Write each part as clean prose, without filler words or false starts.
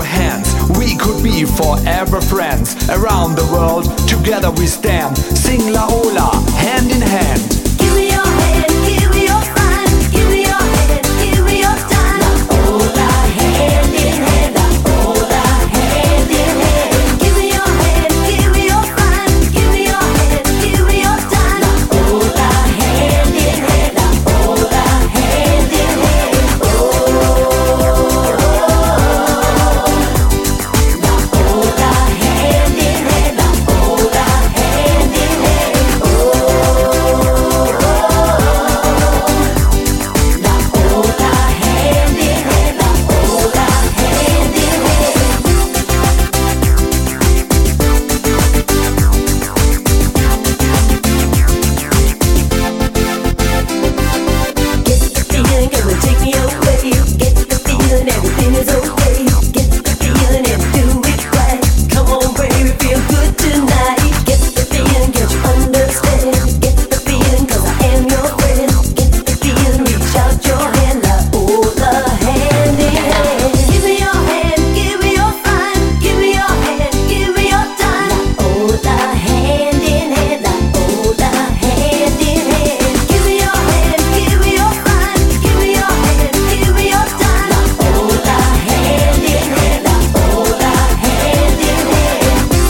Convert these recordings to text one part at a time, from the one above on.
hands, we could be forever friends. Around the world, together we stand. Sing La Ola, hand in hand. Give me your hand, give me your sign. Give me your hand, give me your sign. La Ola, hand in hand. La Ola, hand in hand. Give me your hand, give me your sign. Give me your hand, give me your sign. La Ola, hand in hand. La Ola, hand in hand. Oh, La Ola, hand in hand. La Ola, hand in hand. Oh, La Ola, hand in hand. La Ola, hand in Get the feeling, come and take me away. Get the feeling, everything is okay. Get the feeling and do it right. Come on, baby, feel good tonight. Get the feeling, can't you understand? Get the feeling, 'cause I am your friend. Get the feeling, reach out your hand. La Ola, hand in hand. Give me your hand, give me your sign. Give me your hand, give me your time. La Ola, hand in hand. La Ola, hand in hand. Give me your hand, give me your sign. Give me your hand, give me your time. La Ola, hand in hand. La Ola, hand in hand. La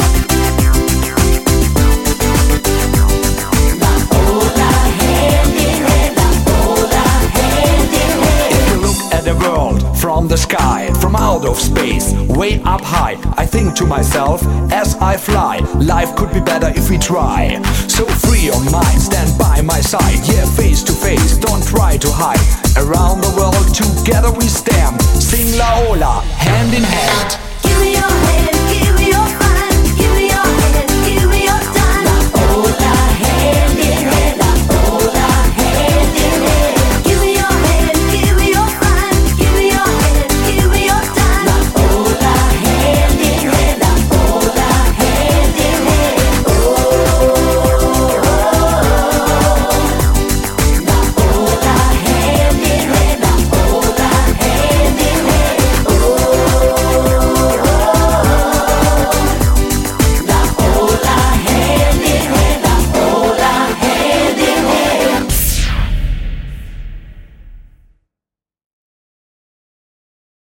Ola, hand in hand. La Ola, hand in hand. If you look at the world from the sky, from out of space, way up high, I think to myself as I fly, life could be better if we try. So free your mind, stand by my side. Yeah, face to face, don't try to hide. Around the world, together we stand. Sing La Ola, hand in hand.